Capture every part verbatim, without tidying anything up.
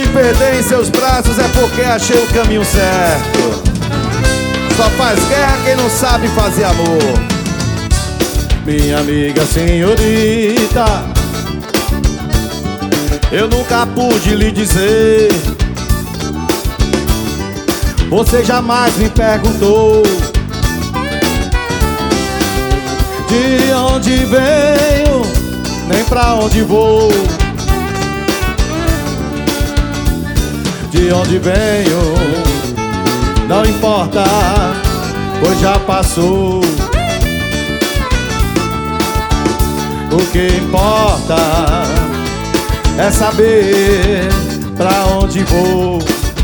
perder em seus braços é porque achei o caminho certo. Só faz guerra quem não sabe fazer amor. Minha amiga senhorita, eu nunca pude lhe dizer. Você jamais me perguntou de onde venho, nem pra onde vou. De onde venho não importa, pois já passou. O que importa é saber pra onde vou.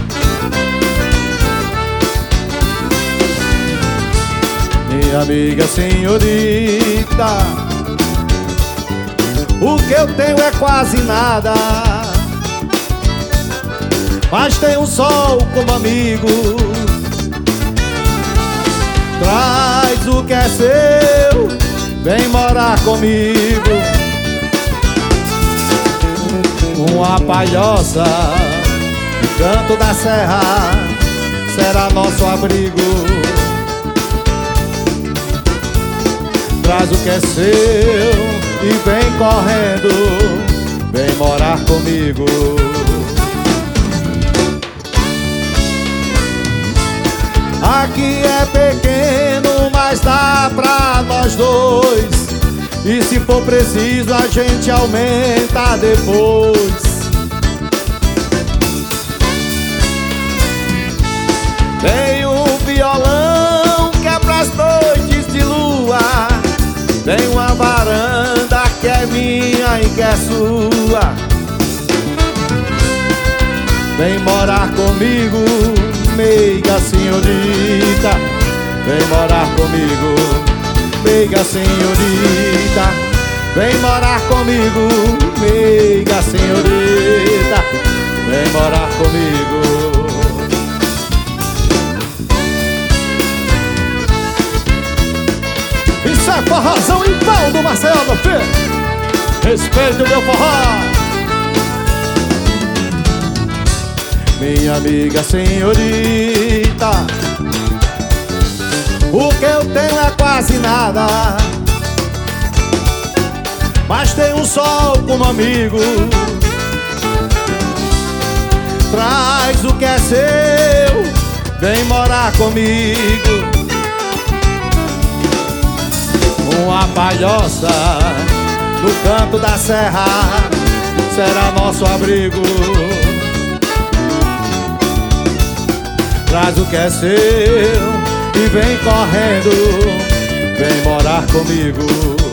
Minha amiga senhorita, o que eu tenho é quase nada, mas tem um sol como amigo. Traz o que é seu, vem morar comigo. Uma palhoça no canto da serra será nosso abrigo. Traz o que é seu e vem correndo, vem morar comigo. Aqui é pequeno, mas dá pra nós dois. E se for preciso a gente aumenta depois. Tem um violão que é pras noites de lua. Tem uma varanda que é minha e que é sua. Vem morar comigo, meiga senhorita. Vem morar comigo, meiga senhorita. Vem morar comigo, meiga senhorita. Vem morar comigo. Isso é forrozão em pau do Maceió, meu filho. Respeita o meu forró. Minha amiga senhorita, o que eu tenho é quase nada, mas tem um sol como amigo. Traz o que é seu, vem morar comigo. Uma palhoça no canto da serra será nosso abrigo. Traz o que é seu e vem correndo, vem morar comigo.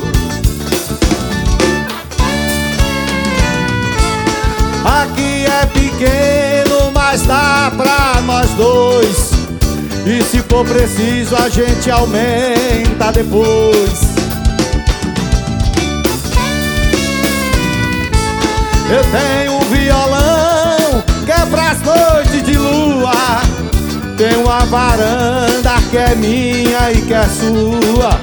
Aqui é pequeno, mas dá pra nós dois. E se for preciso a gente aumenta depois. Eu tenho um violão que é pras noites de lua. Tem uma varanda que é minha e que é sua.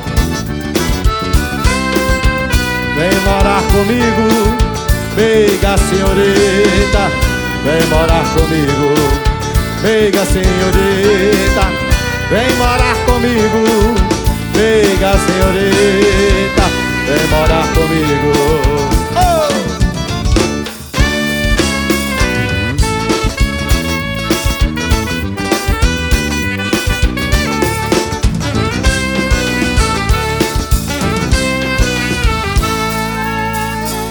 Vem morar comigo, meiga senhorita. Vem morar comigo, meiga senhorita. Vem morar comigo, meiga senhorita. Vem morar comigo.